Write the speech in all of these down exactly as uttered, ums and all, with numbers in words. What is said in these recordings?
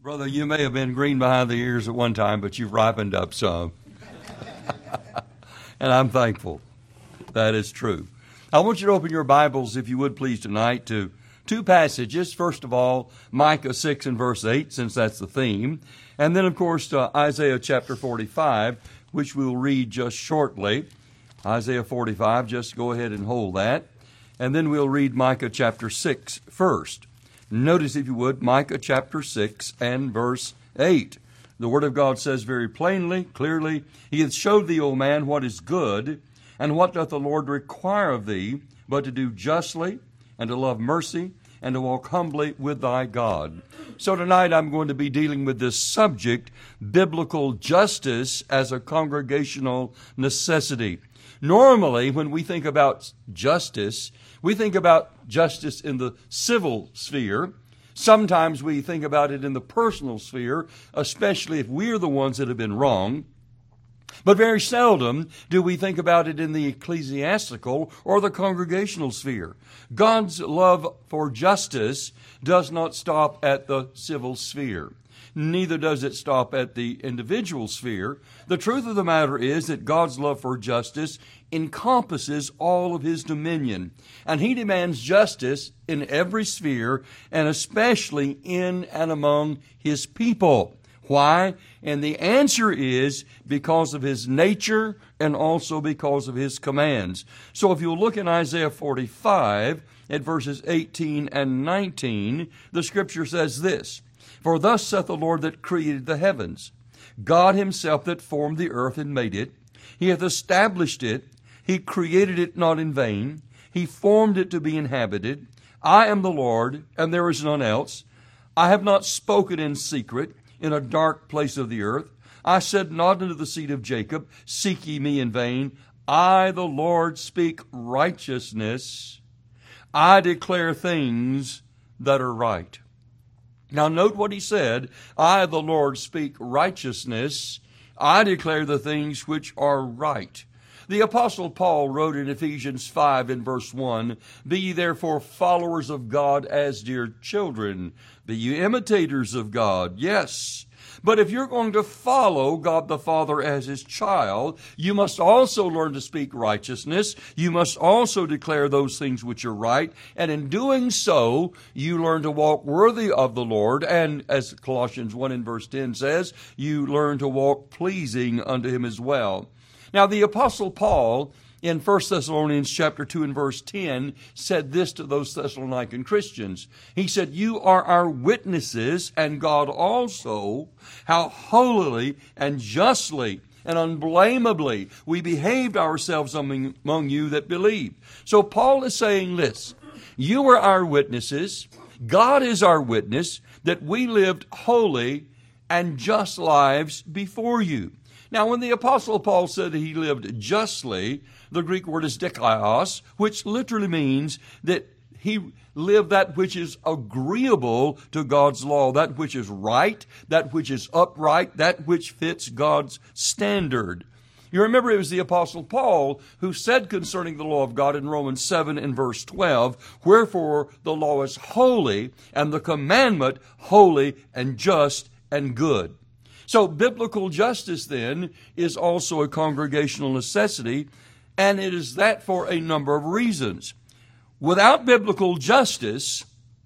Brother, you may have been green behind the ears at one time, but you've ripened up some. And I'm thankful that is true. I want you to open your Bibles, if you would please, tonight to two passages. First of all, Micah six and verse eight, since that's the theme. And then, of course, uh, Isaiah chapter forty-five, which we'll read just shortly. Isaiah forty-five, just go ahead and hold that. And then we'll read Micah chapter six first. Notice, if you would, Micah chapter six and verse eight. The Word of God says very plainly, clearly, He hath showed thee, O man, what is good, and what doth the Lord require of thee, but to do justly, and to love mercy, and to walk humbly with thy God. So tonight I'm going to be dealing with this subject, biblical justice as a congregational necessity. Normally, when we think about justice, we think about justice in the civil sphere. Sometimes we think about it in the personal sphere, especially if we're the ones that have been wrong. But very seldom do we think about it in the ecclesiastical or the congregational sphere. God's love for justice does not stop at the civil sphere. Neither does it stop at the individual sphere. The truth of the matter is that God's love for justice encompasses all of His dominion. And He demands justice in every sphere, and especially in and among His people. Why? And the answer is because of His nature and also because of His commands. So if you'll look in Isaiah forty-five at verses eighteen and nineteen, the Scripture says this, For thus saith the Lord that created the heavens, God Himself that formed the earth and made it. He hath established it. He created it not in vain. He formed it to be inhabited. I am the Lord, and there is none else. I have not spoken in secret in a dark place of the earth. I said not unto the seed of Jacob, Seek ye me in vain. I, the Lord, speak righteousness. I declare things that are right. Now note what He said. I, the Lord, speak righteousness. I declare the things which are right. The Apostle Paul wrote in Ephesians five in verse one, Be ye therefore followers of God as dear children. Be ye imitators of God. Yes. But if you're going to follow God the Father as His child, you must also learn to speak righteousness. You must also declare those things which are right. And in doing so, you learn to walk worthy of the Lord. And as Colossians one in verse ten says, you learn to walk pleasing unto Him as well. Now, the Apostle Paul in First Thessalonians chapter two and verse ten said this to those Thessalonican Christians. He said, You are our witnesses, and God also, how holily and justly and unblameably we behaved ourselves among, among you that believe. So Paul is saying this, you are our witnesses, God is our witness, that we lived holy and just lives before you. Now, when the Apostle Paul said that he lived justly, the Greek word is dikaios, which literally means that he lived that which is agreeable to God's law, that which is right, that which is upright, that which fits God's standard. You remember it was the Apostle Paul who said concerning the law of God in Romans seven and verse twelve, Wherefore the law is holy, and the commandment holy and just and good. So biblical justice, then, is also a congregational necessity, and it is that for a number of reasons. Without biblical justice,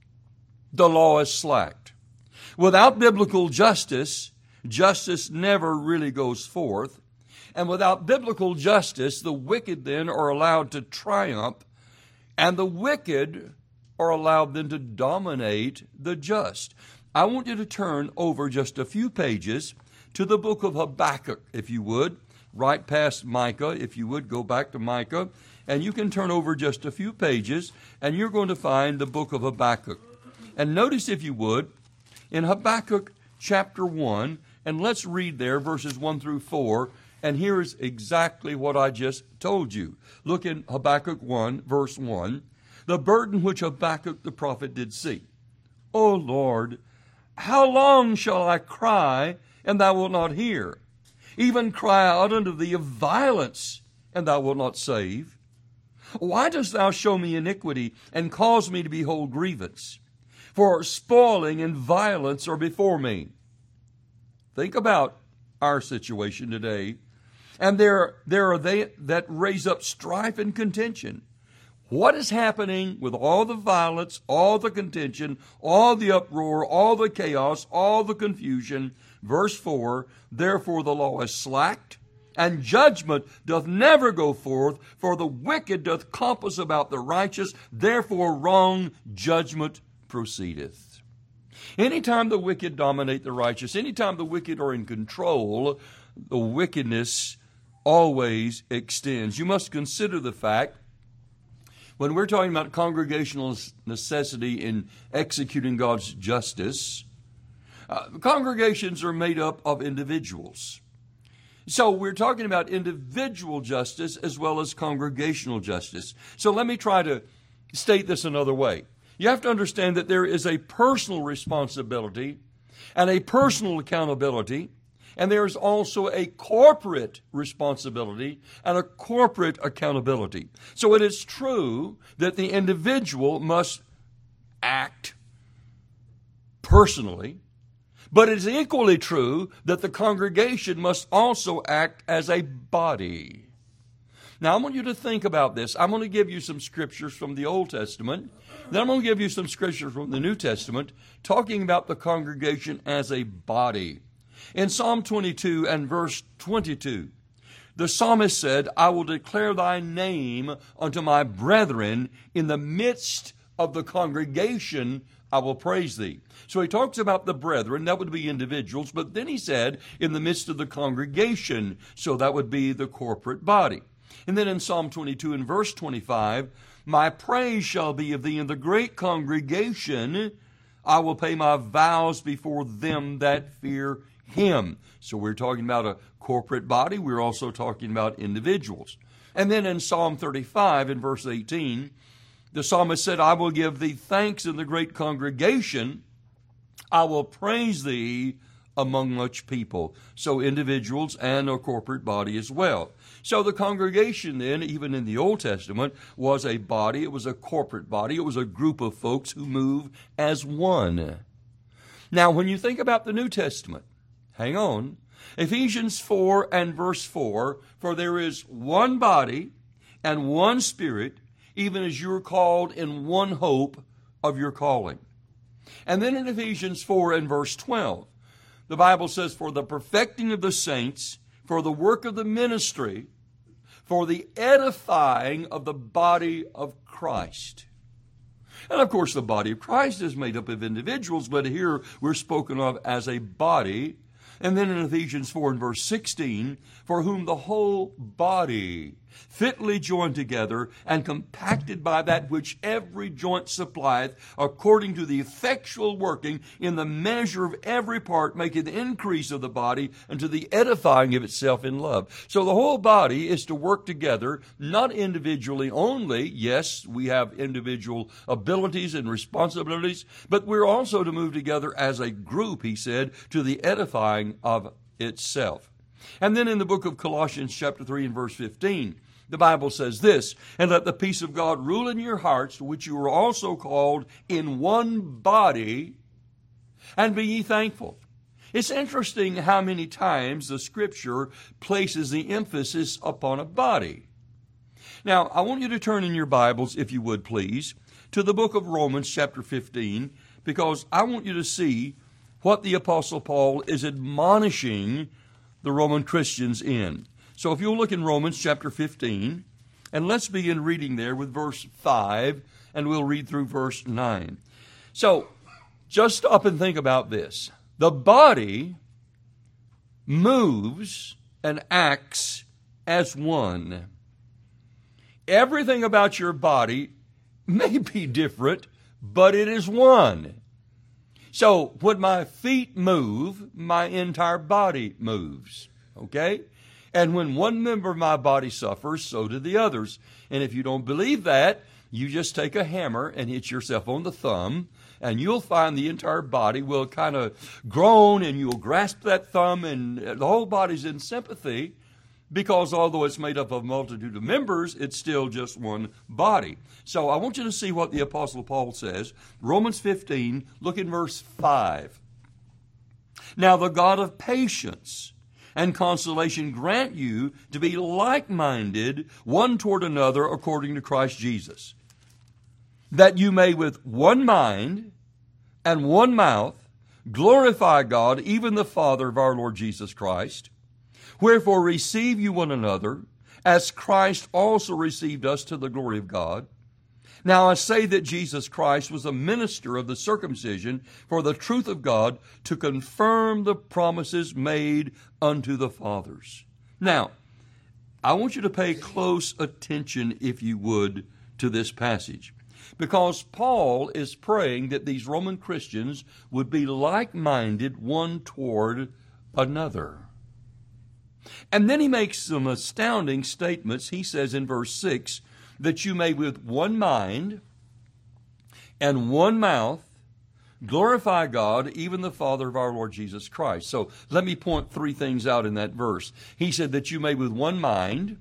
the law is slacked. Without biblical justice, justice never really goes forth. And without biblical justice, the wicked then are allowed to triumph, and the wicked are allowed then to dominate the just. I want you to turn over just a few pages to the book of Habakkuk, if you would, right past Micah, if you would, go back to Micah, and you can turn over just a few pages, and you're going to find the book of Habakkuk. And notice, if you would, in Habakkuk chapter one, and let's read there verses one through four, and here is exactly what I just told you. Look in Habakkuk one, verse one, the burden which Habakkuk the prophet did see. O Lord, how long shall I cry, and thou wilt not hear? Even cry out unto thee of violence, and thou wilt not save? Why dost thou show me iniquity, and cause me to behold grievance? for spoiling and violence are before me. Think about our situation today. And there, there are they that raise up strife and contention. What is happening with all the violence, all the contention, all the uproar, all the chaos, all the confusion? Verse four, therefore the law is slacked, and judgment doth never go forth, for the wicked doth compass about the righteous, therefore wrong judgment proceedeth. Anytime the wicked dominate the righteous, anytime the wicked are in control, the wickedness always extends. You must consider the fact, when we're talking about congregational necessity in executing God's justice, uh, congregations are made up of individuals. So we're talking about individual justice as well as congregational justice. So let me try to state this another way. You have to understand that there is a personal responsibility and a personal accountability, and there's also a corporate responsibility and a corporate accountability. So it is true that the individual must act personally, but it is equally true that the congregation must also act as a body. Now, I want you to think about this. I'm going to give you some scriptures from the Old Testament. Then I'm going to give you some scriptures from the New Testament talking about the congregation as a body. In Psalm twenty-two and verse twenty-two, the psalmist said, I will declare thy name unto my brethren. In the midst of the congregation, I will praise thee. So he talks about the brethren, that would be individuals, but then he said, in the midst of the congregation, so that would be the corporate body. And then in Psalm twenty-two and verse twenty-five, my praise shall be of thee in the great congregation. I will pay my vows before them that fear him. So we're talking about a corporate body. We're also talking about individuals. And then in Psalm thirty-five in verse eighteen, the psalmist said, I will give thee thanks in the great congregation. I will praise thee among much people. So individuals and a corporate body as well. So the congregation then, even in the Old Testament, was a body. It was a corporate body. It was a group of folks who move as one. Now, when you think about the New Testament, hang on. Ephesians four and verse four, for there is one body and one Spirit, even as you are called in one hope of your calling. And then in Ephesians four and verse twelve, the Bible says, for the perfecting of the saints, for the work of the ministry, for the edifying of the body of Christ. And of course, the body of Christ is made up of individuals, but here we're spoken of as a body. And then in Ephesians four and verse sixteen, for whom the whole body, fitly joined together and compacted by that which every joint supplieth, according to the effectual working in the measure of every part, maketh increase of the body unto the edifying of itself in love. So the whole body is to work together, not individually only. Yes, we have individual abilities and responsibilities, but we're also to move together as a group, he said, to the edifying of itself. And then in the book of Colossians chapter three and verse fifteen, the Bible says this, and let the peace of God rule in your hearts, to which you were also called in one body, and be ye thankful. It's interesting how many times the Scripture places the emphasis upon a body. Now, I want you to turn in your Bibles, if you would please, to the book of Romans chapter fifteen, because I want you to see what the Apostle Paul is admonishing the Roman Christians in. So if you'll look in Romans chapter fifteen, and let's begin reading there with verse five, and we'll read through verse nine. So just stop and think about this. The body moves and acts as one. Everything about your body may be different, but it is one. So when my feet move, my entire body moves. Okay? And when one member of my body suffers, so do the others. And if you don't believe that, you just take a hammer and hit yourself on the thumb, and you'll find the entire body will kind of groan, and you'll grasp that thumb, and the whole body's in sympathy. because although it's made up of a multitude of members, it's still just one body. So I want you to see what the Apostle Paul says. Romans fifteen, look in verse five. Now the God of patience and consolation grant you to be like-minded one toward another according to Christ Jesus, that you may with one mind and one mouth glorify God, even the Father of our Lord Jesus Christ. Wherefore receive you one another, as Christ also received us to the glory of God. Now I say that Jesus Christ was a minister of the circumcision for the truth of God, to confirm the promises made unto the fathers. Now, I want you to pay close attention, if you would, to this passage, because Paul is praying that these Roman Christians would be like-minded one toward another. And then he makes some astounding statements. He says in verse six, that you may with one mind and one mouth glorify God, even the Father of our Lord Jesus Christ. So let me point three things out in that verse. He said that you may with one mind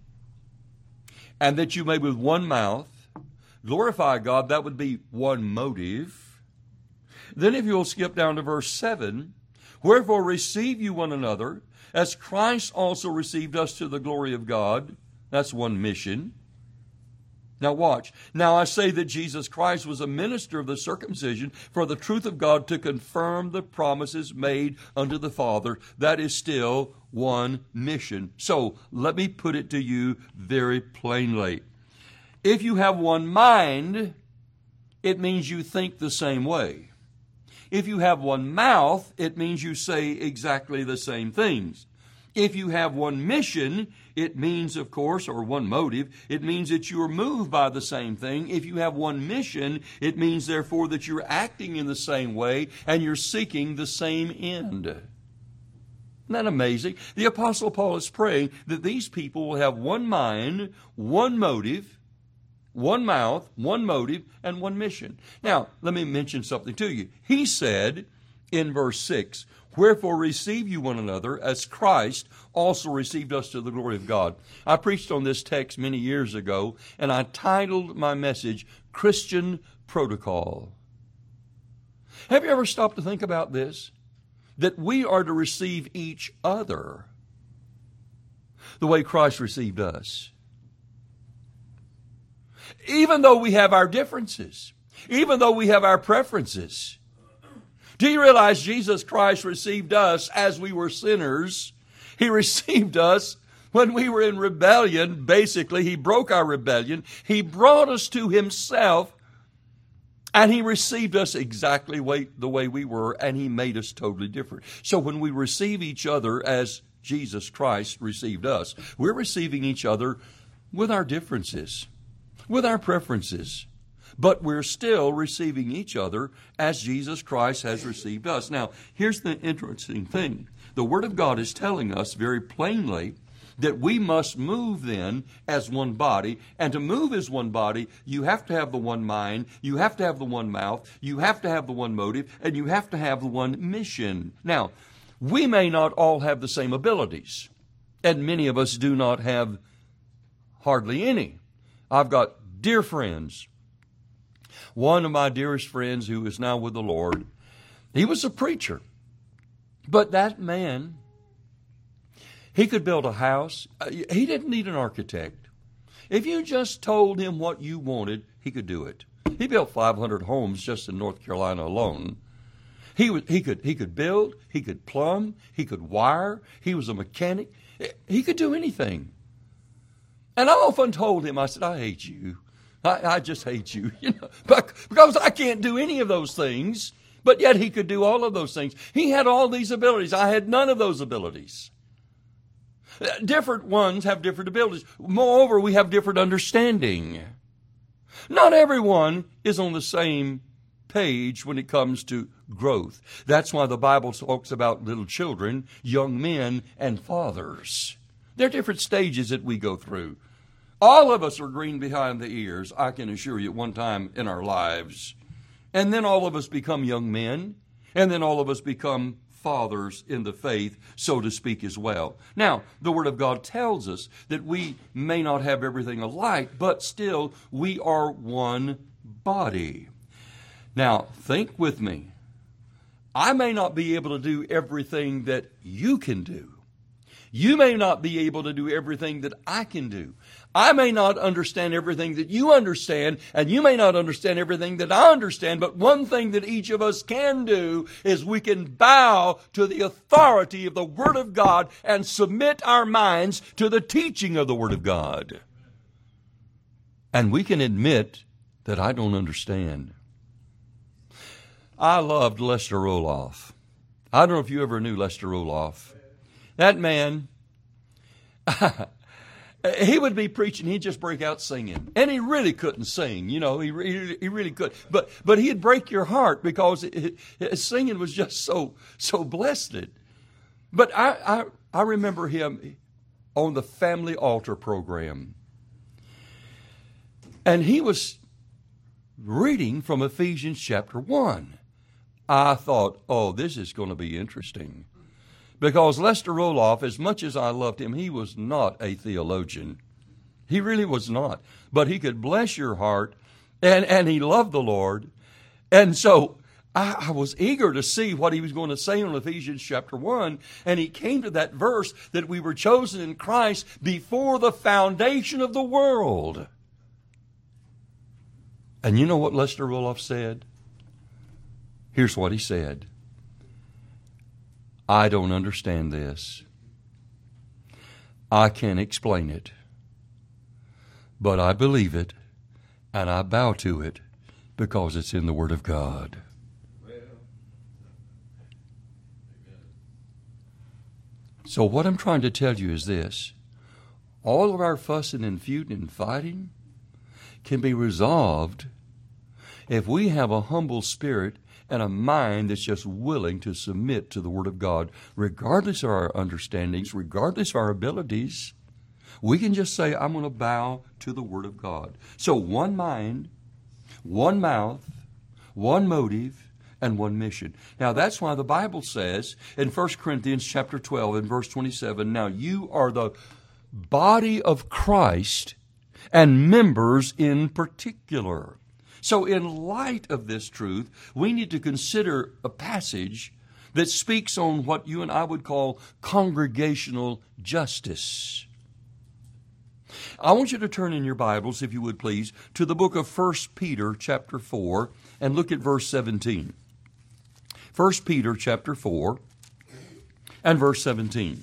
and that you may with one mouth glorify God. That would be one motive. Then if you'll skip down to verse seven, wherefore receive you one another, as Christ also received us to the glory of God. That's one mission. Now watch. Now I say that Jesus Christ was a minister of the circumcision for the truth of God, to confirm the promises made unto the Father. That is still one mission. So let me put it to you very plainly. If you have one mind, it means you think the same way. If you have one mouth, it means you say exactly the same things. If you have one mission, it means, of course, or one motive, it means that you are moved by the same thing. If you have one mission, it means, therefore, that you're acting in the same way and you're seeking the same end. Isn't that amazing? The Apostle Paul is praying that these people will have one mind, one motive, one mouth, one motive, and one mission. Now, let me mention something to you. He said in verse six, wherefore receive you one another, as Christ also received us to the glory of God. I preached on this text many years ago, and I titled my message, Christian Protocol. Have you ever stopped to think about this? That we are to receive each other the way Christ received us. Even though we have our differences, even though we have our preferences. Do you realize Jesus Christ received us as we were sinners? He received us when we were in rebellion. Basically, He broke our rebellion. He brought us to Himself, and He received us exactly the way we were, and He made us totally different. So when we receive each other as Jesus Christ received us, we're receiving each other with our differences, with our preferences. But we're still receiving each other as Jesus Christ has received us. Now, here's the interesting thing. The Word of God is telling us very plainly that we must move then as one body. And to move as one body, you have to have the one mind, you have to have the one mouth, you have to have the one motive, and you have to have the one mission. Now, we may not all have the same abilities, and many of us do not have hardly any. I've got dear friends. One of my dearest friends who is now with the Lord, he was a preacher. But that man, he could build a house. He didn't need an architect. If you just told him what you wanted, he could do it. He built five hundred homes just in North Carolina alone. He was, he could, he could build, he could plumb, he could wire, he was a mechanic. He could do anything. And I often told him, I said, I hate you. I, I just hate you, you know, because I can't do any of those things, but yet he could do all of those things. He had all these abilities. I had none of those abilities. Different ones have different abilities. Moreover, we have different understanding. Not everyone is on the same page when it comes to growth. That's why the Bible talks about little children, young men, and fathers. There are different stages that we go through. All of us are green behind the ears, I can assure you, at one time in our lives. And then all of us become young men. And then all of us become fathers in the faith, so to speak, as well. Now, the Word of God tells us that we may not have everything alike, but still we are one body. Now, think with me. I may not be able to do everything that you can do. You may not be able to do everything that I can do. I may not understand everything that you understand, and you may not understand everything that I understand, but one thing that each of us can do is we can bow to the authority of the Word of God and submit our minds to the teaching of the Word of God. And we can admit that I don't understand. I loved Lester Roloff. I don't know if you ever knew Lester Roloff. That man, he would be preaching, he'd just break out singing. And he really couldn't sing, you know, he, he, he really could. But but he'd break your heart because it, it, his singing was just so so blessed. But I, I, I remember him on the Family Altar program. And he was reading from Ephesians chapter one. I thought, oh, this is going to be interesting. Because Lester Roloff, as much as I loved him, he was not a theologian. He really was not. But he could bless your heart, and, and he loved the Lord. And so I, I was eager to see what he was going to say on Ephesians chapter one. And he came to that verse that we were chosen in Christ before the foundation of the world. And you know what Lester Roloff said? Here's what he said. I don't understand this. I can't explain it. But I believe it, and I bow to it because it's in the Word of God. So what I'm trying to tell you is this. All of our fussing and feuding and fighting can be resolved if we have a humble spirit and a mind that's just willing to submit to the Word of God, regardless of our understandings, regardless of our abilities. We can just say, I'm going to bow to the Word of God. So one mind, one mouth, one motive, and one mission. Now that's why the Bible says in First Corinthians chapter twelve and verse twenty-seven, now you are the body of Christ and members in particular. So in light of this truth, we need to consider a passage that speaks on what you and I would call congregational justice. I want you to turn in your Bibles, if you would please, to the book of First Peter chapter four and look at verse seventeen. First Peter chapter four and verse seventeen.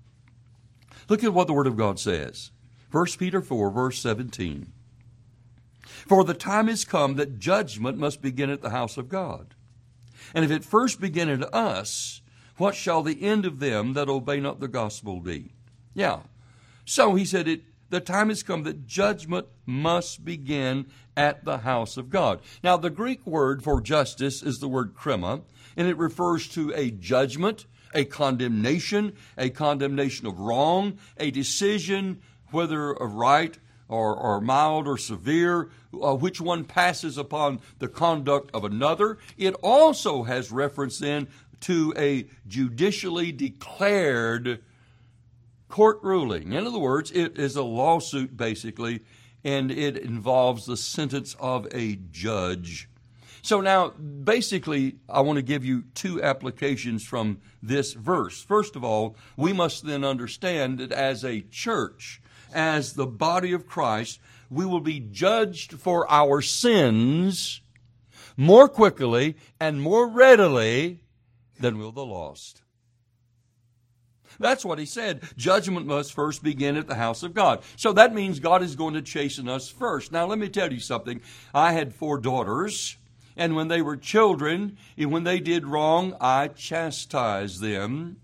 Look at what the Word of God says. First Peter four, verse seventeen. For the time is come that judgment must begin at the house of God. And if it first begin at us, what shall the end of them that obey not the gospel be? Yeah. So he said, it. the time has come that judgment must begin at the house of God. Now, the Greek word for justice is the word krima, and it refers to a judgment, a condemnation, a condemnation of wrong, a decision, whether of right or, or mild or severe, uh, which one passes upon the conduct of another. It also has reference then to a judicially declared court ruling. In other words, it is a lawsuit basically, and it involves the sentence of a judge. So now, basically, I want to give you two applications from this verse. First of all, we must then understand that as a church, as the body of Christ, we will be judged for our sins more quickly and more readily than will the lost. That's what he said. Judgment must first begin at the house of God. So that means God is going to chasten us first. Now, let me tell you something. I had four daughters, and when they were children, and when they did wrong, I chastised them.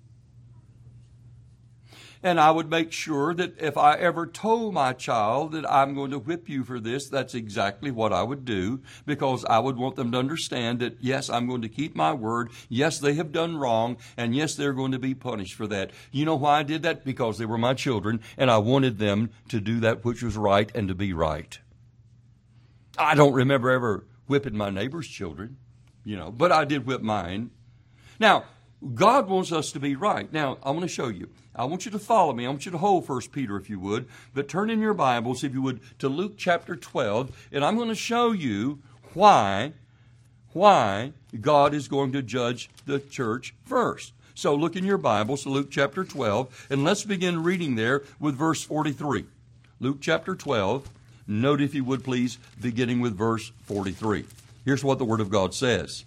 And I would make sure that if I ever told my child that I'm going to whip you for this, that's exactly what I would do, because I would want them to understand that, yes, I'm going to keep my word. Yes, they have done wrong. And yes, they're going to be punished for that. You know why I did that? Because they were my children, and I wanted them to do that which was right and to be right. I don't remember ever whipping my neighbor's children, you know, but I did whip mine. Now, God wants us to be right. Now, I want to show you. I want you to follow me. I want you to hold First Peter, if you would. But turn in your Bibles, if you would, to Luke chapter twelve. And I'm going to show you why, why God is going to judge the church first. So look in your Bibles to Luke chapter twelve. And let's begin reading there with verse forty-three. Luke chapter twelve. Note, if you would please, beginning with verse forty-three. Here's what the Word of God says.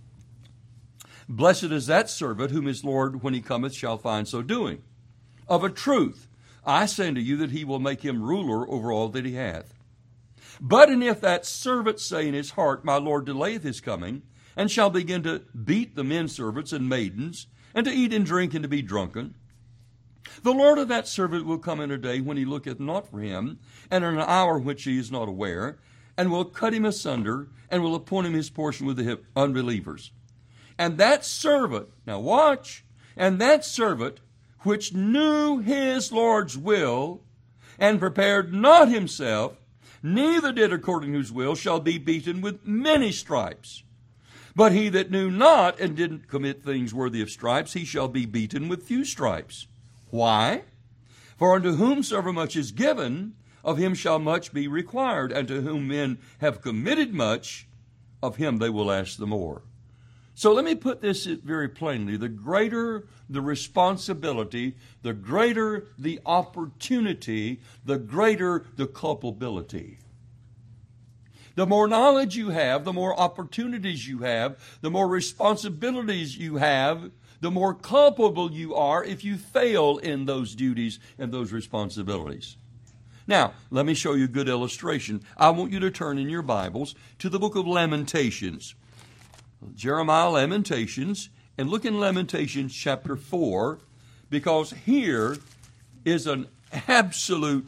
Blessed is that servant whom his Lord, when he cometh, shall find so doing. Of a truth, I say unto you that he will make him ruler over all that he hath. But and if that servant say in his heart, My Lord delayeth his coming, and shall begin to beat the men servants and maidens, and to eat and drink and to be drunken, the Lord of that servant will come in a day when he looketh not for him, and in an hour which he is not aware, and will cut him asunder, and will appoint him his portion with the unbelievers. And that servant, now watch, and that servant which knew his Lord's will, and prepared not himself, neither did according to his will, shall be beaten with many stripes. But he that knew not, and didn't commit things worthy of stripes, he shall be beaten with few stripes. Why? For unto whomsoever much is given, of him shall much be required, and to whom men have committed much, of him they will ask the more. So let me put this very plainly. The greater the responsibility, the greater the opportunity, the greater the culpability. The more knowledge you have, the more opportunities you have, the more responsibilities you have, the more culpable you are if you fail in those duties and those responsibilities. Now, let me show you a good illustration. I want you to turn in your Bibles to the book of Lamentations. Jeremiah Lamentations, and look in Lamentations chapter four, because here is an absolute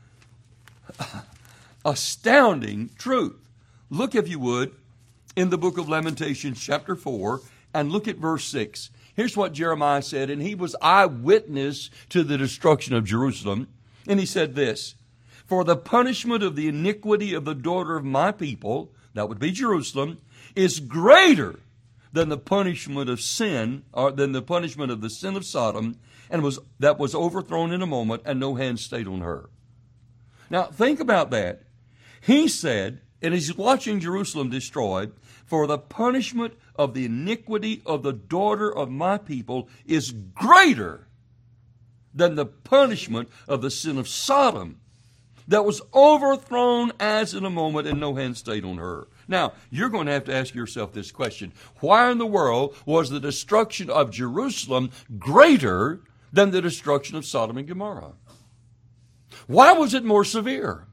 astounding truth. Look, if you would, in the book of Lamentations chapter four, and look at verse six. Here's what Jeremiah said, and he was eyewitness to the destruction of Jerusalem. And he said this, For the punishment of the iniquity of the daughter of my people, that would be Jerusalem, is greater than the punishment of sin, or than the punishment of the sin of Sodom, and was that was overthrown in a moment, and no hand stayed on her. Now, think about that. He said, and he's watching Jerusalem destroyed, for the punishment of the iniquity of the daughter of my people is greater than the punishment of the sin of Sodom, that was overthrown as in a moment, and no hand stayed on her. Now, you're going to have to ask yourself this question. Why in the world was the destruction of Jerusalem greater than the destruction of Sodom and Gomorrah? Why was it more severe?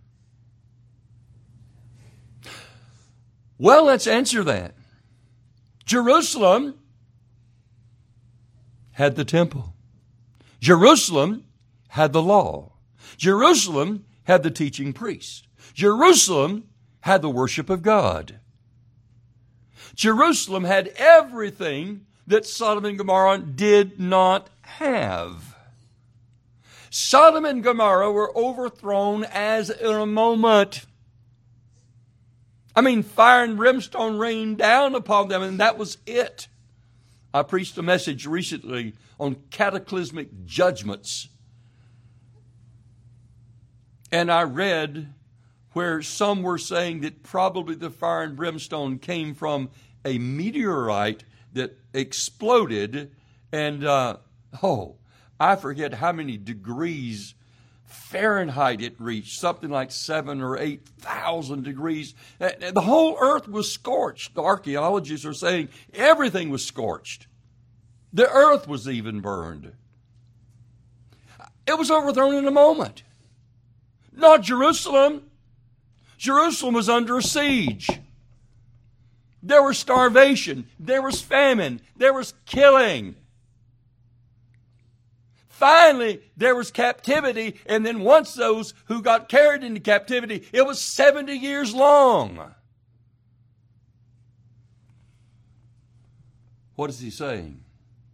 Well, let's answer that. Jerusalem had the temple. Jerusalem had the law. Jerusalem had the teaching priest. Jerusalem had the worship of God. Jerusalem had everything that Sodom and Gomorrah did not have. Sodom and Gomorrah were overthrown as in a moment. I mean, fire and brimstone rained down upon them, and that was it. I preached a message recently on cataclysmic judgments. And I read where some were saying that probably the fire and brimstone came from a meteorite that exploded, and, uh, oh, I forget how many degrees Fahrenheit it reached, something like seven or eight thousand degrees. The whole earth was scorched. The archaeologists are saying everything was scorched. The earth was even burned. It was overthrown in a moment. Not Jerusalem. Jerusalem was under a siege. There was starvation. There was famine. There was killing. Finally, there was captivity, and then once those who got carried into captivity, it was seventy years long. What is he saying?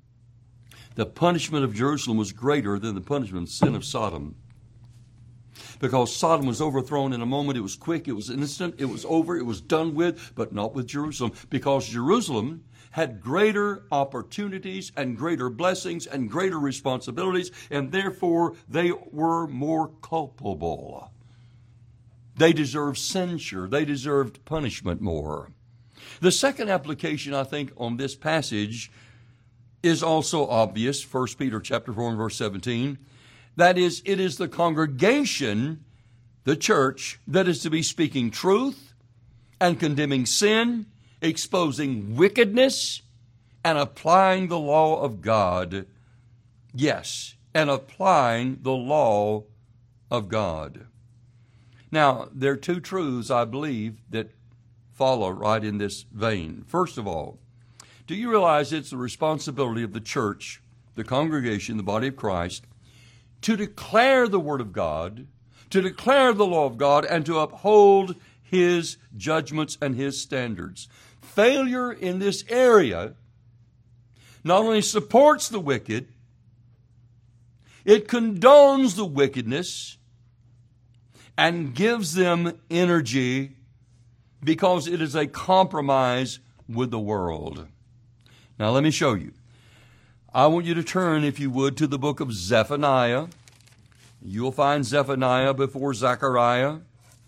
The punishment of Jerusalem was greater than the punishment of the sin of Sodom. because Sodom was overthrown in a moment. It was quick, it was instant, it was over, it was done with, but not with Jerusalem, because Jerusalem had greater opportunities and greater blessings and greater responsibilities, and therefore they were more culpable. They deserved censure. They deserved punishment more. The second application, I think, on this passage is also obvious. First Peter chapter four and verse seventeen. That is, it is the congregation, the church, that is to be speaking truth and condemning sin, exposing wickedness, and applying the law of God. Yes, and applying the law of God. Now, there are two truths, I believe, that follow right in this vein. First of all, do you realize it's the responsibility of the church, the congregation, the body of Christ, to declare the Word of God, to declare the law of God, and to uphold His judgments and His standards? Failure in this area not only supports the wicked, it condones the wickedness and gives them energy, because it is a compromise with the world. Now let me show you. I want you to turn, if you would, to the book of Zephaniah. You'll find Zephaniah before Zechariah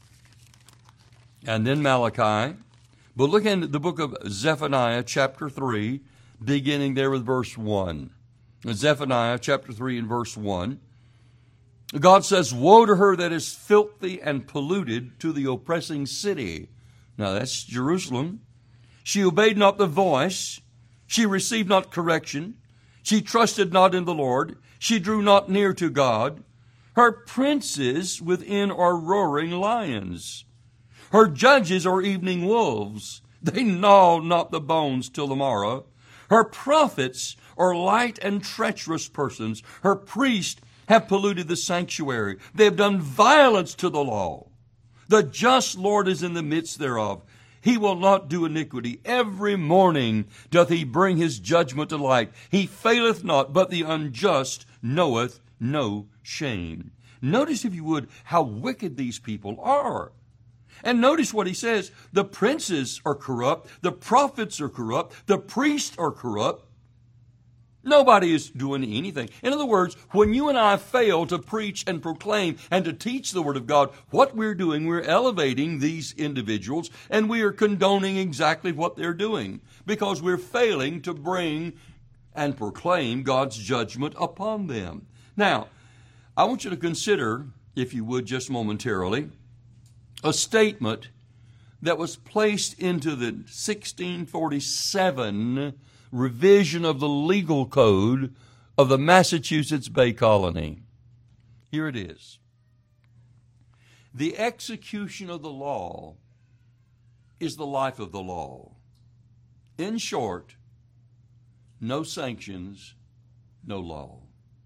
and then Malachi. But look in the book of Zephaniah, chapter three, beginning there with verse one. Zephaniah, chapter three, and verse one. God says, "Woe to her that is filthy and polluted, to the oppressing city." Now that's Jerusalem. "She obeyed not the voice. She received not correction. She trusted not in the Lord. She drew not near to God. Her princes within are roaring lions. Her judges are evening wolves. They gnaw not the bones till the morrow. Her prophets are light and treacherous persons. Her priests have polluted the sanctuary. They have done violence to the law. The just Lord is in the midst thereof. He will not do iniquity. Every morning doth he bring his judgment to light. He faileth not, but the unjust knoweth no shame." Notice, if you would, how wicked these people are. And notice what he says. The princes are corrupt. The prophets are corrupt. The priests are corrupt. Nobody is doing anything. In other words, when you and I fail to preach and proclaim and to teach the Word of God, what we're doing, we're elevating these individuals, and we are condoning exactly what they're doing, because we're failing to bring and proclaim God's judgment upon them. Now, I want you to consider, if you would, just momentarily, a statement that was placed into the sixteen forty-seven revision of the legal code of the Massachusetts Bay Colony. Here it is. "The execution of the law is the life of the law. In short, no sanctions, no law."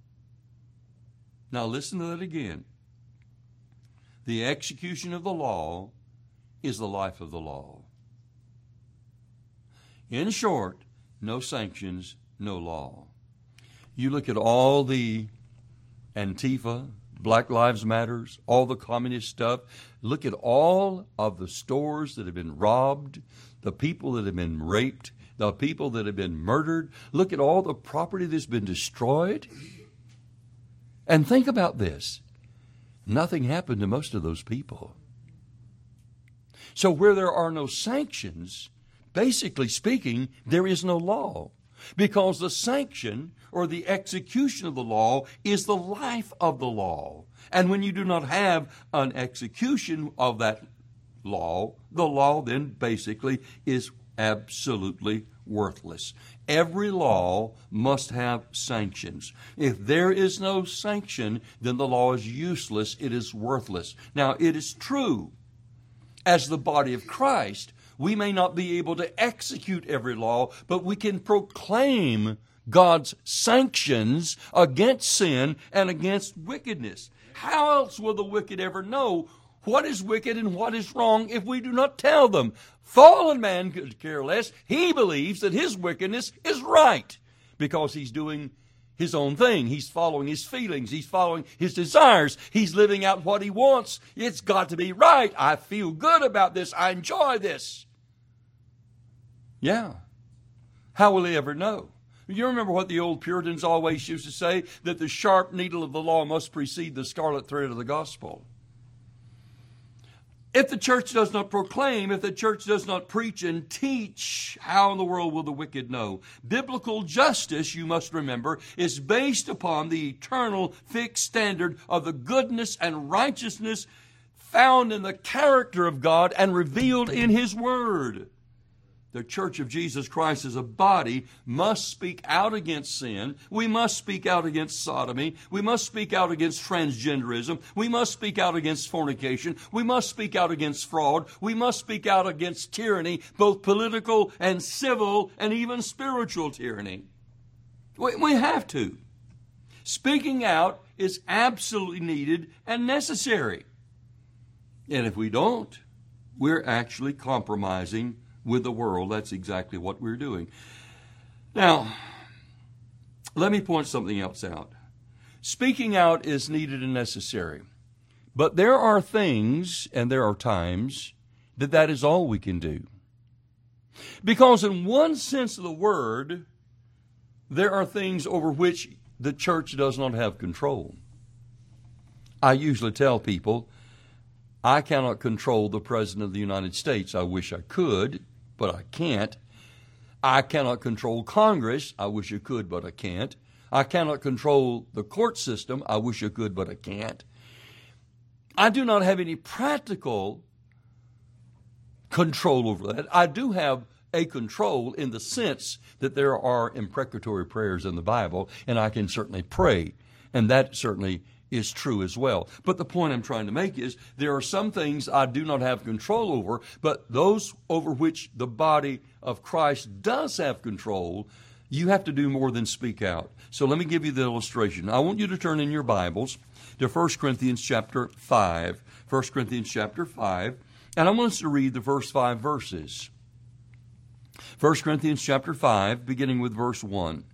Now listen to that again. The execution of the law is the life of the law. In short, no sanctions, no law. You look at all the Antifa, Black Lives Matters, all the communist stuff. Look at all of the stores that have been robbed, the people that have been raped, the people that have been murdered. Look at all the property that's been destroyed. And think about this. Nothing happened to most of those people. So where there are no sanctions, basically speaking, there is no law, because the sanction or the execution of the law is the life of the law. And when you do not have an execution of that law, the law then basically is absolutely worthless. Every law must have sanctions. If there is no sanction, then the law is useless. It is worthless. Now, it is true, as the body of Christ, we may not be able to execute every law, but we can proclaim God's sanctions against sin and against wickedness. How else will the wicked ever know what is wicked and what is wrong if we do not tell them? Fallen man could care less. He believes that his wickedness is right because he's doing his own thing. He's following his feelings. He's following his desires. He's living out what he wants. It's got to be right. I feel good about this. I enjoy this. Yeah. How will he ever know? You remember what the old Puritans always used to say? That the sharp needle of the law must precede the scarlet thread of the gospel. If the church does not proclaim, if the church does not preach and teach, how in the world will the wicked know? Biblical justice, you must remember, is based upon the eternal fixed standard of the goodness and righteousness found in the character of God and revealed in His Word. The Church of Jesus Christ as a body must speak out against sin. We must speak out against sodomy. We must speak out against transgenderism. We must speak out against fornication. We must speak out against fraud. We must speak out against tyranny, both political and civil and even spiritual tyranny. We, we have to. Speaking out is absolutely needed and necessary. And if we don't, we're actually compromising with the world. That's exactly what we're doing. Now, let me point something else out. Speaking out is needed and necessary. But there are things and there are times that that is all we can do. Because in one sense of the word, there are things over which the church does not have control. I usually tell people, I cannot control the President of the United States. I wish I could, but I can't. I cannot control Congress. I wish I could, but I can't. I cannot control the court system. I wish I could, but I can't. I do not have any practical control over that. I do have a control in the sense that there are imprecatory prayers in the Bible, and I can certainly pray, and that certainly is true as well. But the point I'm trying to make is there are some things I do not have control over, but those over which the body of Christ does have control, you have to do more than speak out. So let me give you the illustration. I want you to turn in your Bibles to First Corinthians chapter five. First Corinthians chapter five. And I want us to read the first five verses. First Corinthians chapter five, beginning with verse one.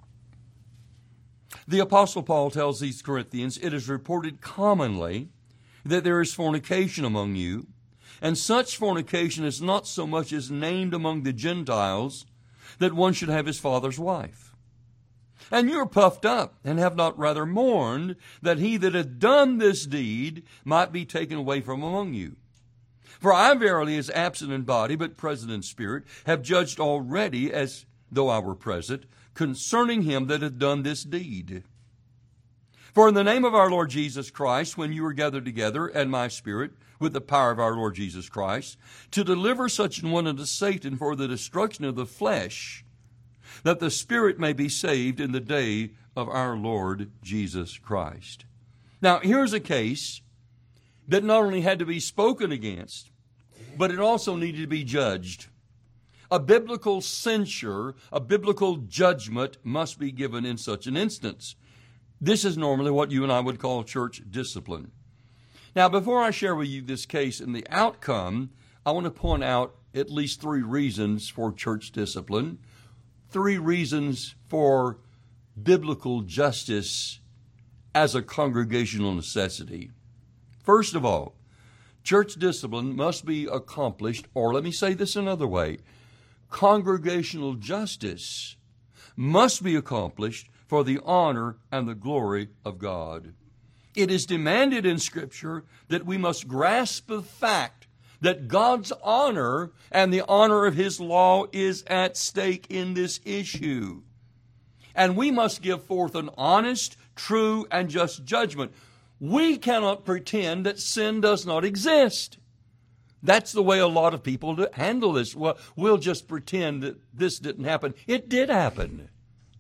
The Apostle Paul tells these Corinthians, it is reported commonly that there is fornication among you, and such fornication is not so much as named among the Gentiles, that one should have his father's wife. And you are puffed up, and have not rather mourned, that he that hath done this deed might be taken away from among you. For I verily, as absent in body, but present in spirit, have judged already, as though I were present, concerning him that hath done this deed. For in the name of our Lord Jesus Christ, when you were gathered together, and my spirit, with the power of our Lord Jesus Christ, to deliver such an one unto Satan for the destruction of the flesh, that the spirit may be saved in the day of our Lord Jesus Christ. Now, here's a case that not only had to be spoken against, but it also needed to be judged. A biblical censure, a biblical judgment must be given in such an instance. This is normally what you and I would call church discipline. Now, before I share with you this case and the outcome, I want to point out at least three reasons for church discipline, three reasons for biblical justice as a congregational necessity. First of all, church discipline must be accomplished, or let me say this another way, congregational justice must be accomplished for the honor and the glory of God. It is demanded in Scripture that we must grasp the fact that God's honor and the honor of His law is at stake in this issue. And we must give forth an honest, true, and just judgment. We cannot pretend that sin does not exist. That's the way a lot of people do handle this. Well, we'll just pretend that this didn't happen. It did happen.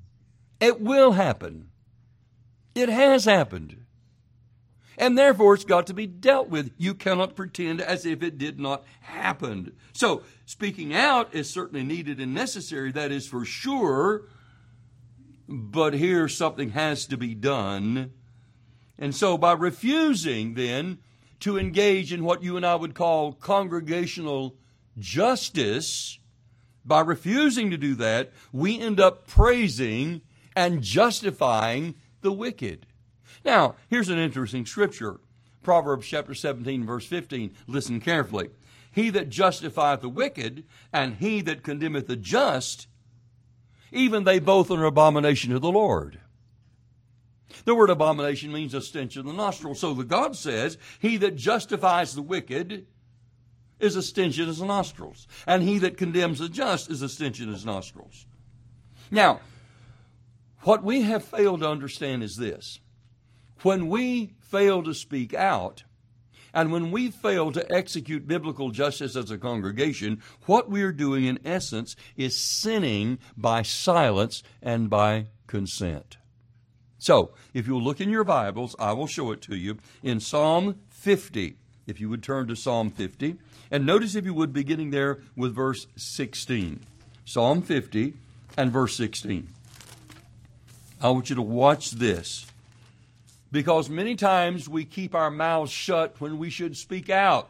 It will happen. It has happened. And therefore, it's got to be dealt with. You cannot pretend as if it did not happen. So, speaking out is certainly needed and necessary. That is for sure. But here, something has to be done. And so, by refusing, then, to engage in what you and I would call congregational justice, by refusing to do that, we end up praising and justifying the wicked. Now, here's an interesting scripture. Proverbs chapter seventeen, verse fifteen. Listen carefully. He that justifieth the wicked, and he that condemneth the just, even they both are an abomination to the Lord. The word abomination means a stench in the nostril. So the God says, he that justifies the wicked is a stench in his nostrils. And he that condemns the just is a stench in his nostrils. Now, what we have failed to understand is this. When we fail to speak out, and when we fail to execute biblical justice as a congregation, what we are doing in essence is sinning by silence and by consent. So, if you'll look in your Bibles, I will show it to you in Psalm fifty. If you would turn to Psalm fifty, and notice if you would, beginning there with verse sixteen. Psalm fifty and verse sixteen. I want you to watch this, because many times we keep our mouths shut when we should speak out.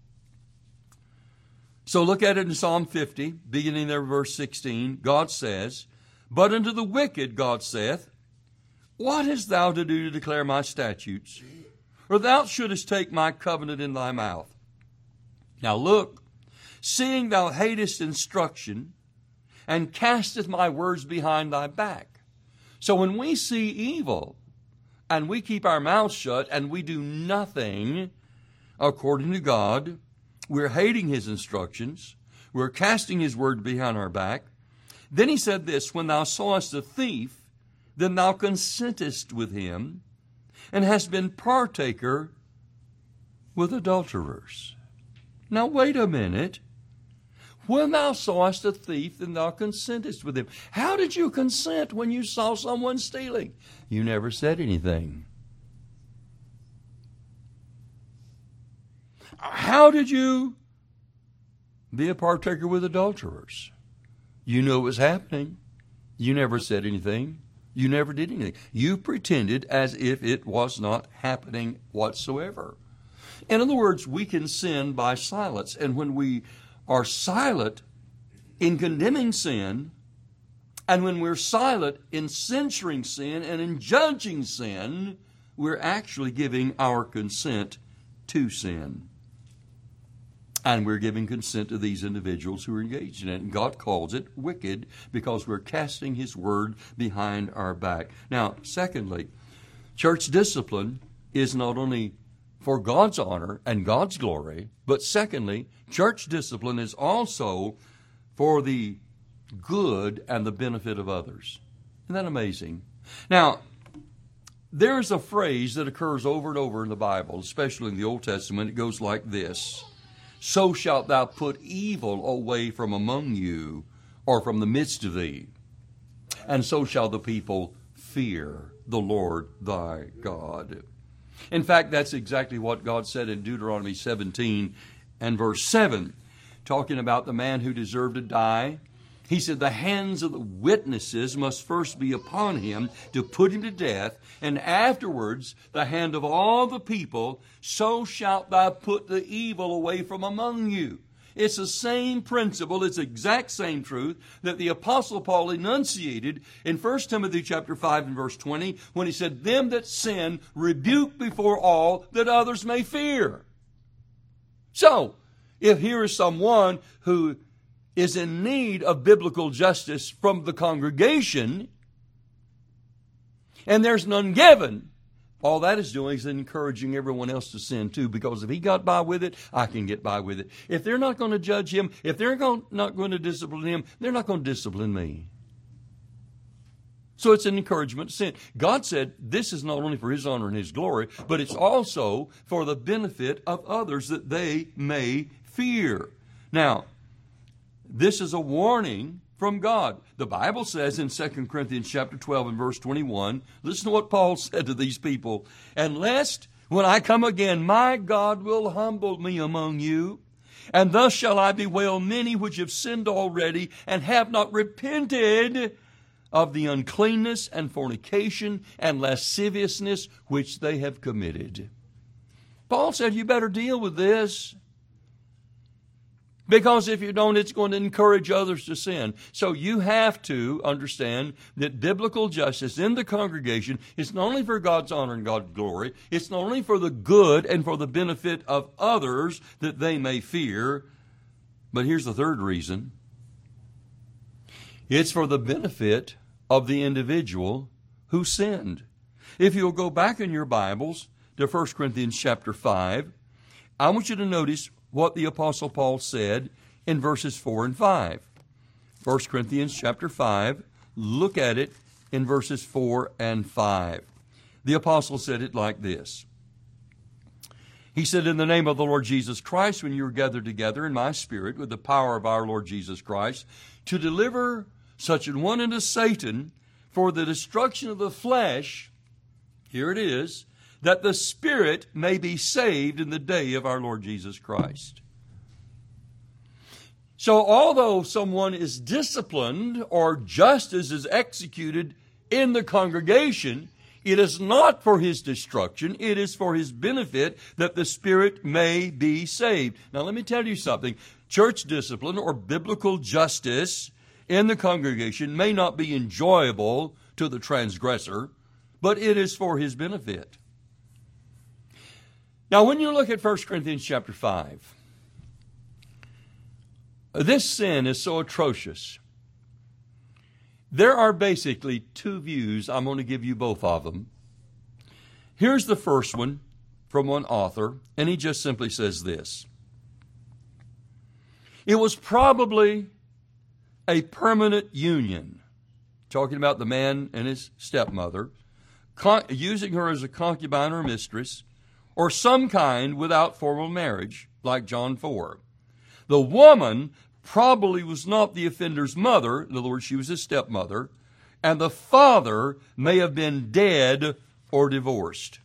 So look at it in Psalm fifty, beginning there with verse sixteen. God says, "But unto the wicked, God saith, What hast thou to do to declare my statutes? Or thou shouldest take my covenant in thy mouth. Now look, seeing thou hatest instruction, and casteth my words behind thy back." So when we see evil, and we keep our mouths shut, and we do nothing according to God, we're hating his instructions, we're casting his word behind our back. Then he said this, "When thou sawest a thief, then thou consentest with him, and hast been partaker with adulterers." Now wait a minute. When thou sawest a thief, then thou consentest with him. How did you consent when you saw someone stealing? You never said anything. How did you be a partaker with adulterers? You knew it was happening. You never said anything. You never did anything. You pretended as if it was not happening whatsoever. In other words, we can sin by silence. And when we are silent in condemning sin, and when we're silent in censoring sin and in judging sin, we're actually giving our consent to sin. And we're giving consent to these individuals who are engaged in it. And God calls it wicked because we're casting his word behind our back. Now, secondly, church discipline is not only for God's honor and God's glory, but secondly, church discipline is also for the good and the benefit of others. Isn't that amazing? Now, there is a phrase that occurs over and over in the Bible, especially in the Old Testament. It goes like this: "So shalt thou put evil away from among you, or from the midst of thee, and so shall the people fear the Lord thy God." In fact, that's exactly what God said in Deuteronomy seventeen and verse seven, talking about the man who deserved to die. He said, "The hands of the witnesses must first be upon him to put him to death, and afterwards the hand of all the people, so shalt thou put the evil away from among you." It's the same principle, it's the exact same truth that the Apostle Paul enunciated in First Timothy chapter five and verse twenty, when he said, "Them that sin rebuke before all, that others may fear." So, if here is someone who is in need of biblical justice from the congregation, and there's none given, all that is doing is encouraging everyone else to sin too, because if he got by with it, I can get by with it. If they're not going to judge him, if they're not going to discipline him, they're not going to discipline me. So it's an encouragement to sin. God said this is not only for his honor and his glory, but it's also for the benefit of others, that they may fear. Now, this is a warning from God. The Bible says in Second Corinthians chapter twelve and verse twenty-one, listen to what Paul said to these people: "And lest when I come again, my God will humble me among you, and thus shall I bewail many which have sinned already, and have not repented of the uncleanness and fornication and lasciviousness which they have committed." Paul said, you better deal with this. Because if you don't, it's going to encourage others to sin. So you have to understand that biblical justice in the congregation is not only for God's honor and God's glory, it's not only for the good and for the benefit of others that they may fear, but here's the third reason. It's for the benefit of the individual who sinned. If you'll go back in your Bibles to First Corinthians chapter five, I want you to notice what the Apostle Paul said in verses four and five. First Corinthians chapter five, look at it in verses four and five. The Apostle said it like this. He said, in the name of the Lord Jesus Christ, when you are gathered together in my spirit with the power of our Lord Jesus Christ, to deliver such an one unto Satan for the destruction of the flesh, here it is, that the spirit may be saved in the day of our Lord Jesus Christ. So although someone is disciplined or justice is executed in the congregation, it is not for his destruction, it is for his benefit that the spirit may be saved. Now let me tell you something. Church discipline or biblical justice in the congregation may not be enjoyable to the transgressor, but it is for his benefit. Now, when you look at First Corinthians chapter five, this sin is so atrocious. There are basically two views. I'm going to give you both of them. Here's the first one from one author, and he just simply says this. It was probably a permanent union, talking about the man and his stepmother, con- using her as a concubine or mistress, or some kind without formal marriage, like John four. The woman probably was not the offender's mother, in other words, she was his stepmother, and the father may have been dead or divorced.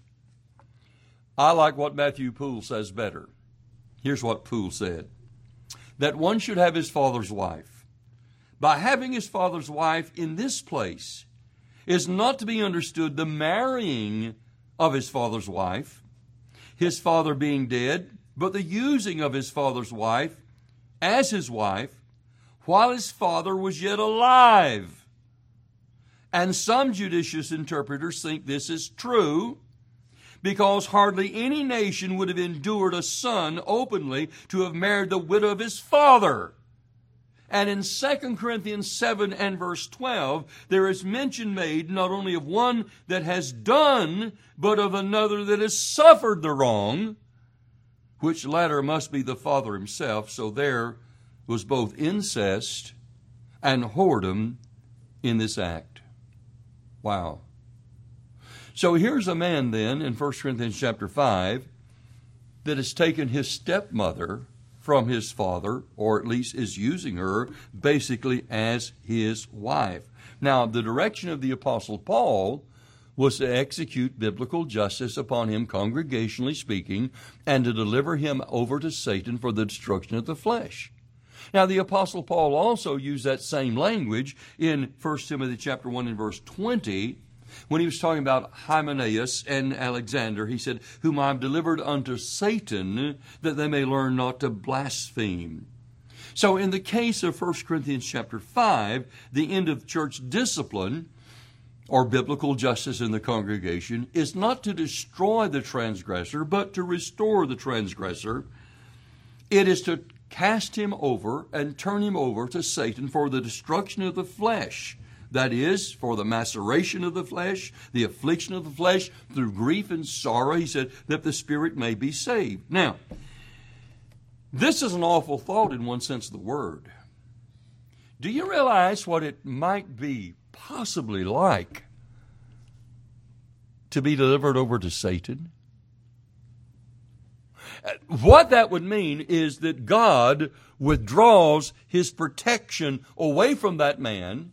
I like what Matthew Poole says better. Here's what Poole said. That one should have his father's wife. By having his father's wife in this place is not to be understood the marrying of his father's wife, his father being dead, but the using of his father's wife as his wife while his father was yet alive. And some judicious interpreters think this is true because hardly any nation would have endured a son openly to have married the widow of his father. And in Second Corinthians seven and verse twelve, there is mention made not only of one that has done, but of another that has suffered the wrong, which latter must be the father himself. So there was both incest and whoredom in this act. Wow. So here's a man then in First Corinthians chapter five that has taken his stepmother from his father, or at least is using her basically as his wife. Now, the direction of the Apostle Paul was to execute biblical justice upon him, congregationally speaking, and to deliver him over to Satan for the destruction of the flesh. Now, the Apostle Paul also used that same language in First Timothy chapter one and verse twenty, when he was talking about Hymenaeus and Alexander. He said, whom I have delivered unto Satan, that they may learn not to blaspheme. So in the case of First Corinthians chapter five, the end of church discipline, or biblical justice in the congregation, is not to destroy the transgressor, but to restore the transgressor. It is to cast him over and turn him over to Satan for the destruction of the flesh. That is, for the maceration of the flesh, the affliction of the flesh, through grief and sorrow, he said, that the spirit may be saved. Now, this is an awful thought in one sense of the word. Do you realize what it might be possibly like to be delivered over to Satan? What that would mean is that God withdraws his protection away from that man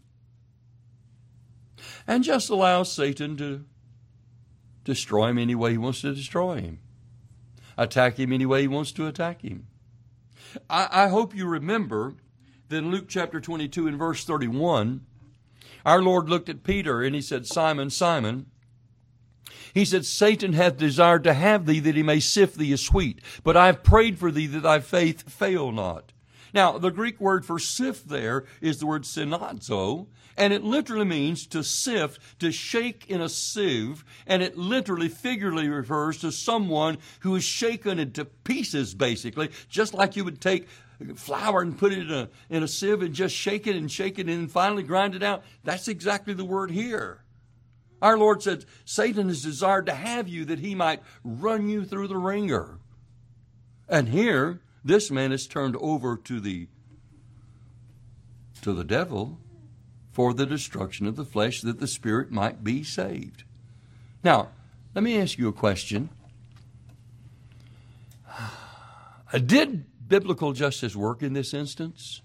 and just allows Satan to destroy him any way he wants to destroy him, attack him any way he wants to attack him. I, I hope you remember that in Luke chapter twenty-two and verse thirty-one, our Lord looked at Peter and he said, Simon, Simon, he said, Satan hath desired to have thee that he may sift thee as wheat, but I have prayed for thee that thy faith fail not. Now, the Greek word for sift there is the word synazo, and it literally means to sift, to shake in a sieve, and it literally, figuratively refers to someone who is shaken into pieces, basically, just like you would take flour and put it in a, in a sieve and just shake it and shake it and finally grind it out. That's exactly the word here. Our Lord said, Satan has desired to have you that he might run you through the ringer. And here, this man is turned over to the, to the devil for the destruction of the flesh, that the spirit might be saved. Now, let me ask you a question. Did biblical justice work in this instance?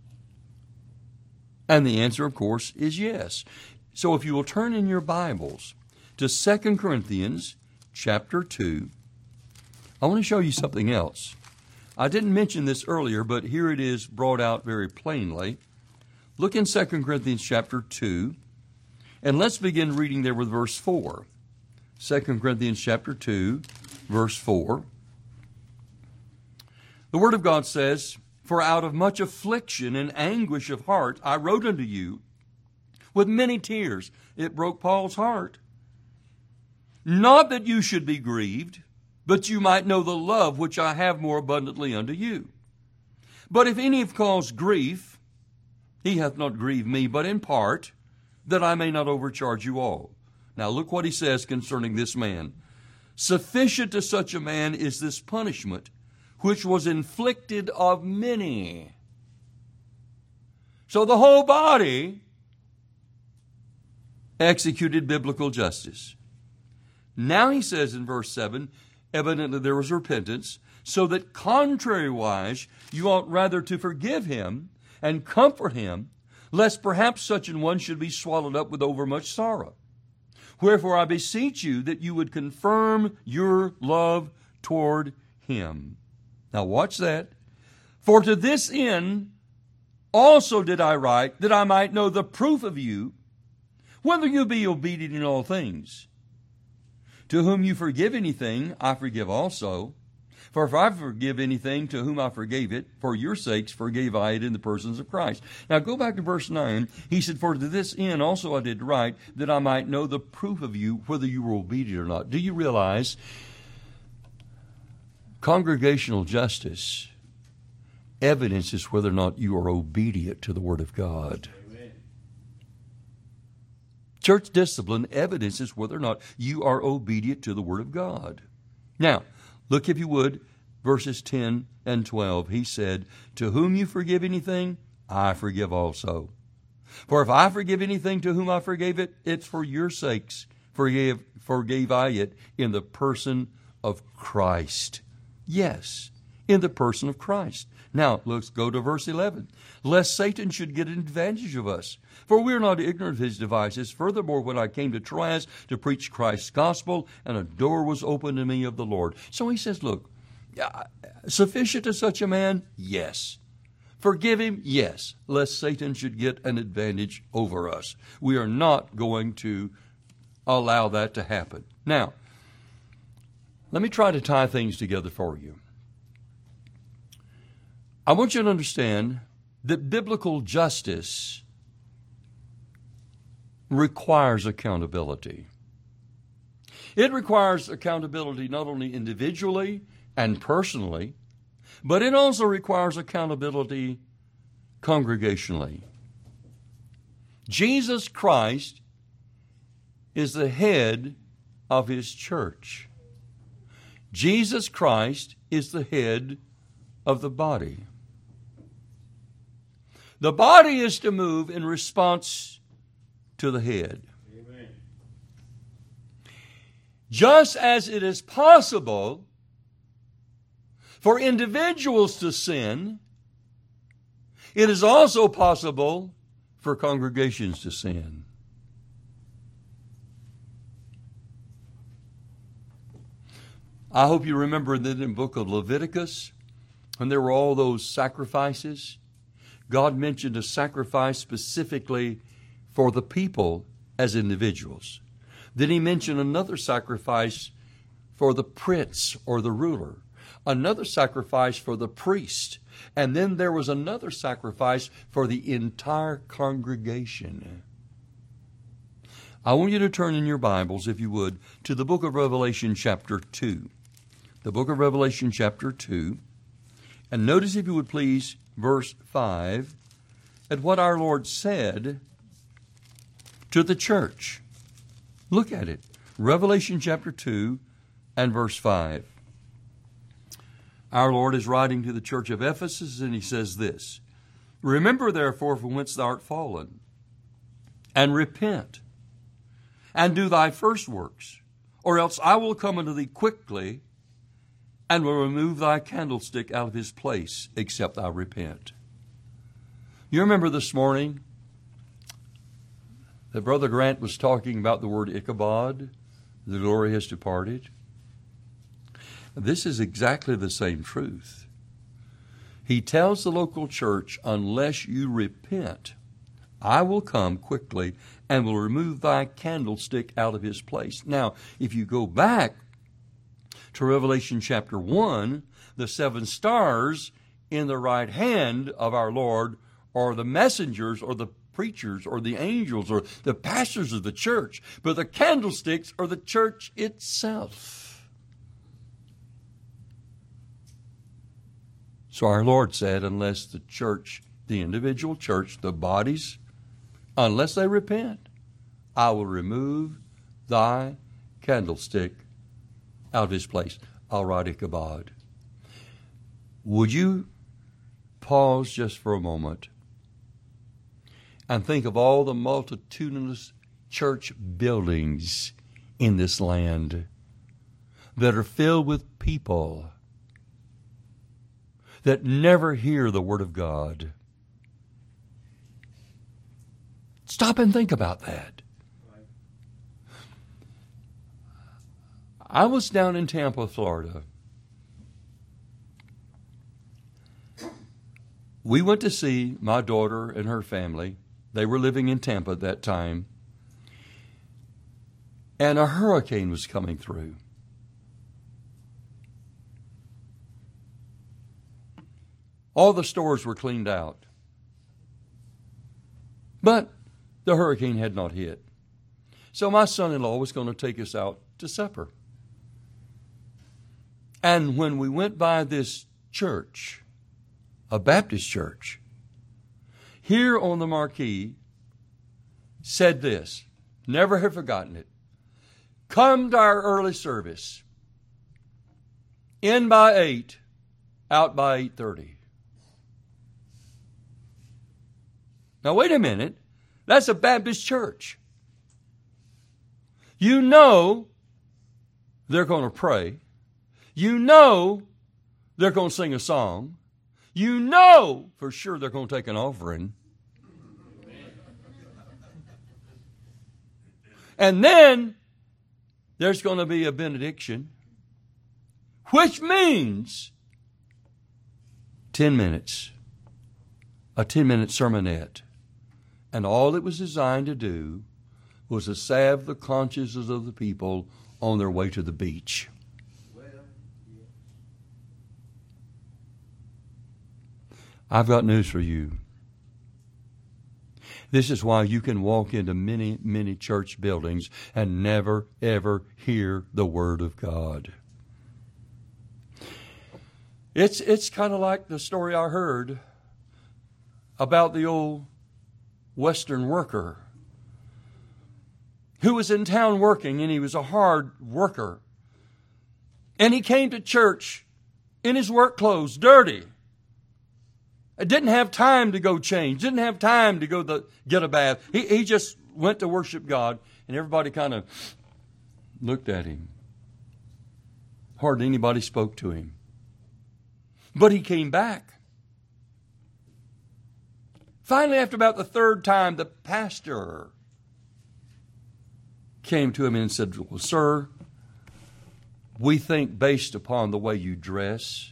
And the answer, of course, is yes. So if you will turn in your Bibles to Second Corinthians chapter two, I want to show you something else. I didn't mention this earlier, but here it is brought out very plainly. Look in Second Corinthians chapter two, and let's begin reading there with verse four. Second Corinthians chapter two, verse four. The Word of God says, "For out of much affliction and anguish of heart I wrote unto you with many tears." It broke Paul's heart. "Not that you should be grieved, but you might know the love which I have more abundantly unto you. But if any have caused grief, he hath not grieved me, but in part, that I may not overcharge you all." Now look what he says concerning this man. "Sufficient to such a man is this punishment, which was inflicted of many." So the whole body executed biblical justice. Now he says in verse seven, evidently there was repentance, so that contrariwise you ought rather to forgive him and comfort him, lest perhaps such an one should be swallowed up with overmuch sorrow. Wherefore I beseech you that you would confirm your love toward him. Now watch that. "For to this end also did I write, that I might know the proof of you, whether you be obedient in all things. To whom you forgive anything, I forgive also. For if I forgive anything to whom I forgave it, for your sakes forgave I it in the persons of Christ." Now go back to verse nine. He said, "For to this end also I did write, that I might know the proof of you, whether you were obedient or not." Do you realize congregational justice evidences whether or not you are obedient to the Word of God? Amen. Church discipline evidences whether or not you are obedient to the Word of God. Now, look if you would, verses ten and twelve. He said, "To whom you forgive anything, I forgive also. For if I forgive anything to whom I forgave it, it's for your sakes forgave, forgave I it in the person of Christ." Yes, in the person of Christ. Now, let's go to verse eleven. "Lest Satan should get an advantage of us. For we are not ignorant of his devices. Furthermore, when I came to Troas to preach Christ's gospel, and a door was opened to me of the Lord." So he says, look, sufficient to such a man? Yes. Forgive him? Yes. Lest Satan should get an advantage over us. We are not going to allow that to happen. Now, let me try to tie things together for you. I want you to understand that biblical justice requires accountability. It requires accountability not only individually and personally, but it also requires accountability congregationally. Jesus Christ is the head of his church. Jesus Christ is the head of the body. The body is to move in response to the head. Amen. Just as it is possible for individuals to sin, it is also possible for congregations to sin. I hope you remember that in the book of Leviticus, when there were all those sacrifices, God mentioned a sacrifice specifically for the people as individuals. Then he mentioned another sacrifice for the prince or the ruler, another sacrifice for the priest, And then there was another sacrifice for the entire congregation. I want you to turn in your Bibles, if you would, to the book of Revelation chapter two. The book of Revelation chapter two. And notice, if you would please, verse five, at what our Lord said to the church. Look at it. Revelation chapter two and verse five. Our Lord is writing to the church of Ephesus, and he says this: Remember therefore from whence thou art fallen, and repent, and do thy first works, or else I will come unto thee quickly, and will remove thy candlestick out of his place, except thou repent. You remember this morning that Brother Grant was talking about the word Ichabod, the glory has departed. This is exactly the same truth. He tells the local church, unless you repent, I will come quickly and will remove thy candlestick out of his place. Now, if you go back to Revelation chapter one, the seven stars in the right hand of our Lord are the messengers or the preachers or the angels or the pastors of the church, but the candlesticks are the church itself. So our Lord said, unless the church, the individual church, the bodies, unless they repent, I will remove thy candlestick out of his place. I'll write Ichabod. Would you pause just for a moment and think of all the multitudinous church buildings in this land that are filled with people that never hear the Word of God? Stop and think about that. I was down in Tampa, Florida. We went to see my daughter and her family. They were living in Tampa at that time. And a hurricane was coming through. All the stores were cleaned out. But the hurricane had not hit. So my son-in-law was going to take us out to supper. And when we went by this church, a Baptist church, here on the marquee said this, never have forgotten it: come to our early service, in by eight, out by eight thirty. Now wait a minute, that's a Baptist church. You know they're going to pray. You know they're going to sing a song. You know for sure they're going to take an offering. And then there's going to be a benediction, which means ten minutes, a ten-minute sermonette. And all it was designed to do was to salve the consciences of the people on their way to the beach. I've got news for you. This is why you can walk into many, many church buildings and never, ever hear the Word of God. It's, it's kind of like the story I heard about the old Western worker who was in town working, and he was a hard worker. And he came to church in his work clothes, dirty. Didn't have time to go change. Didn't have time to go the, get a bath. He, he just went to worship God, and everybody kind of looked at him. Hardly anybody spoke to him. But he came back. Finally, after about the third time, the pastor came to him and said, well, sir, we think based upon the way you dress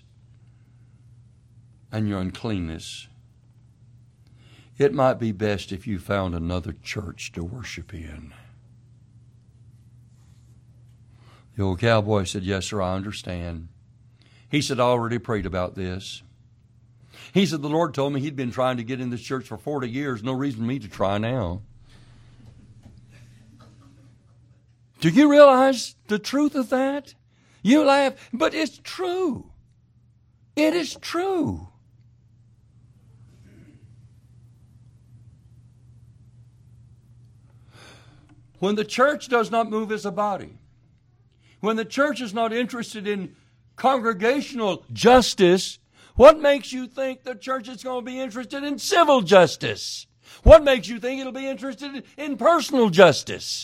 and your uncleanness, it might be best if you found another church to worship in. The old cowboy said, yes, sir, I understand. He said, I already prayed about this. He said, the Lord told me he'd been trying to get in this church for forty years. No reason for me to try now. Do you realize the truth of that? You laugh, but it's true. It is true. When the church does not move as a body, when the church is not interested in congregational justice, what makes you think the church is going to be interested in civil justice? What makes you think it'll be interested in personal justice?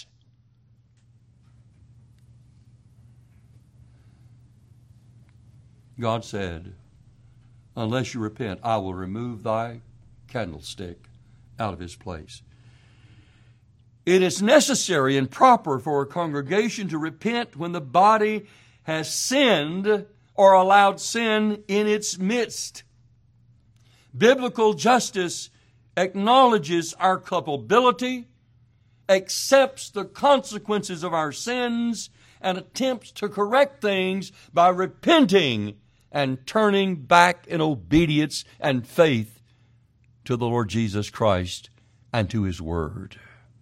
God said, unless you repent, I will remove thy candlestick out of his place. It is necessary and proper for a congregation to repent when the body has sinned or allowed sin in its midst. Biblical justice acknowledges our culpability, accepts the consequences of our sins, and attempts to correct things by repenting and turning back in obedience and faith to the Lord Jesus Christ and to His Word.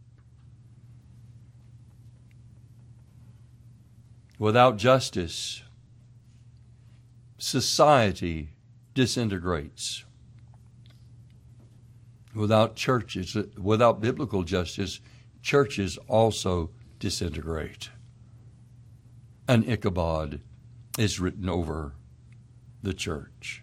Without justice, society disintegrates. Without churches, without biblical justice, churches also disintegrate. An Ichabod is written over the church.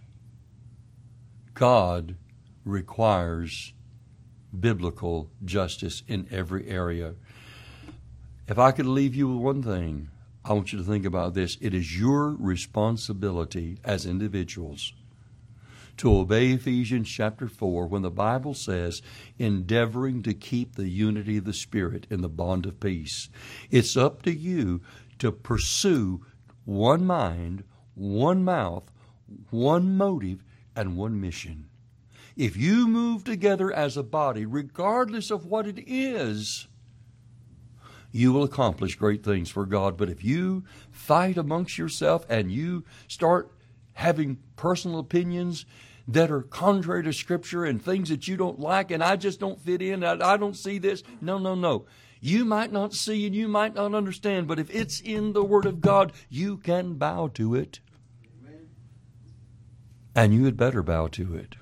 God requires biblical justice in every area. If I could leave you with one thing, I want you to think about this. It is your responsibility as individuals to obey Ephesians chapter four when the Bible says, endeavoring to keep the unity of the Spirit in the bond of peace. It's up to you to pursue one mind, one mouth, one motive, and one mission. If you move together as a body, regardless of what it is, you will accomplish great things for God. But if you fight amongst yourself and you start having personal opinions that are contrary to Scripture and things that you don't like, and I just don't fit in, I, I don't see this. No, no, no. You might not see and you might not understand, but if it's in the Word of God, you can bow to it. Amen. And you had better bow to it.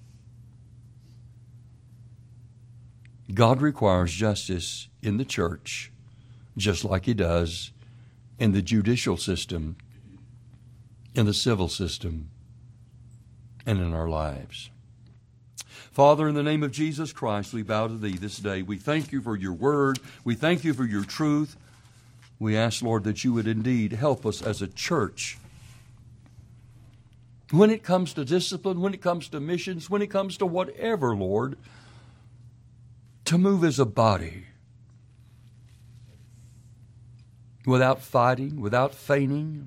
God requires justice in the church, just like He does in the judicial system, in the civil system, and in our lives. Father, in the name of Jesus Christ, we bow to Thee this day. We thank You for Your Word. We thank You for Your truth. We ask, Lord, that You would indeed help us as a church when it comes to discipline, when it comes to missions, when it comes to whatever, Lord, to move as a body without fighting, without feigning.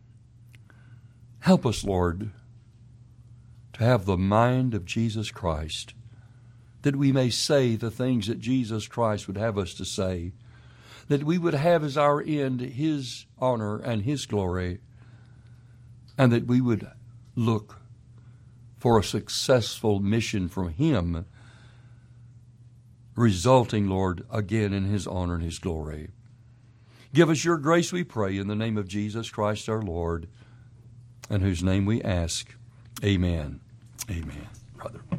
Help us, Lord, to have the mind of Jesus Christ, that we may say the things that Jesus Christ would have us to say, that we would have as our end His honor and His glory, and that we would look for a successful mission from Him, resulting, Lord, again in His honor and His glory. Give us Your grace, we pray, in the name of Jesus Christ our Lord, in whose name we ask. Amen. Amen. Brother.